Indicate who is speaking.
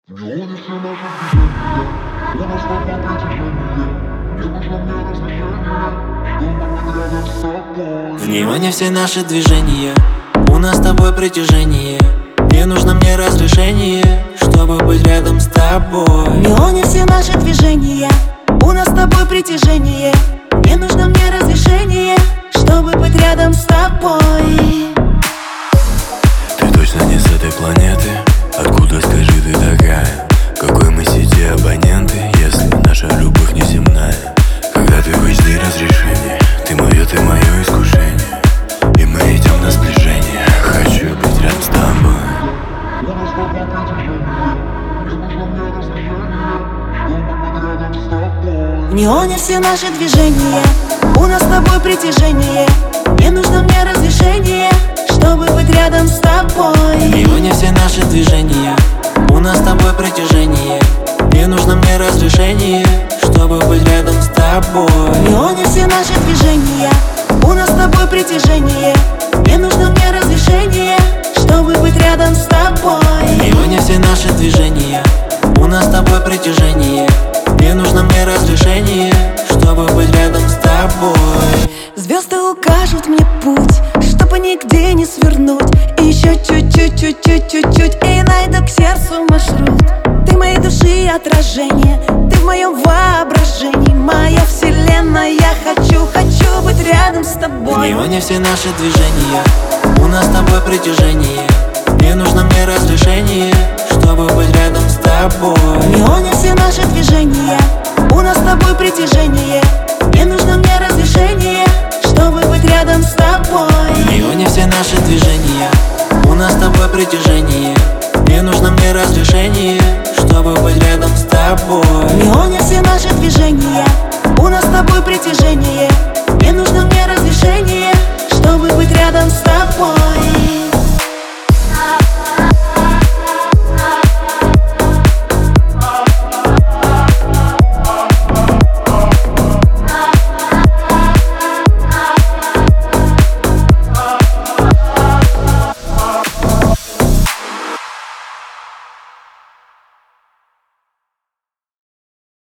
Speaker 1: Неоне все наши движения, у нас такое притяжение. Не нужно мне разрешение, чтобы быть рядом с тобой.
Speaker 2: В неоне все наши движения, у нас с тобой притяжение. Не нужно мне разрешение, чтобы быть рядом с тобой.
Speaker 3: В неоне все наши движения, у нас с тобой притяжение. Не нужно мне разрешение, чтобы быть рядом с тобой.
Speaker 4: Ты точно не с этой планеты? Откуда, скажи, ты такая? Какой мы сети абоненты, если наша любовь не земная? Когда ты в HD разрешение, ты мое искушение, и мы идем на сближение. Хочу быть рядом с тобой.
Speaker 1: У нас такое притяжение, не нужно мне разрешение, чтобы быть рядом с тобой.
Speaker 3: В неоне все наши движения, у нас с тобой притяжение. Не нужно мне разрешение, чтобы быть рядом с тобой.
Speaker 2: В неоне все наши движения, у нас с тобой притяжение. Не нужно мне разрешение, чтобы быть рядом с тобой.
Speaker 3: В неоне все наши движения, у нас с тобой притяжение. Не нужно мне разрешение, чтобы быть рядом с тобой.
Speaker 2: В неоне все наши движения, у нас с тобой притяжение. Не нужно мне разрешение, чтобы быть рядом с тобой.
Speaker 3: Звезды укажут мне путь, чтобы нигде не свернуть. И еще чуть-чуть, и найду к сердцу маршрут. Ты моей души отражение, ты в моем воображении. Моя вселенная, хочу быть рядом с
Speaker 2: В
Speaker 3: тобой.
Speaker 2: неоне все наши движения, у нас с тобой притяжение. Не нужно мне разрешение, чтобы быть рядом с тобой.
Speaker 3: В неоне все наши движения, у нас с тобой притяжение. Не нужно мне разрешение, чтобы быть рядом с тобой.
Speaker 2: В неоне все наши движения, у нас с тобой притяжение. Не нужно мне разрешение, чтобы быть рядом с тобой.
Speaker 3: В неоне все наши движения, у нас с тобой притяжение. Не нужно мне разрешение,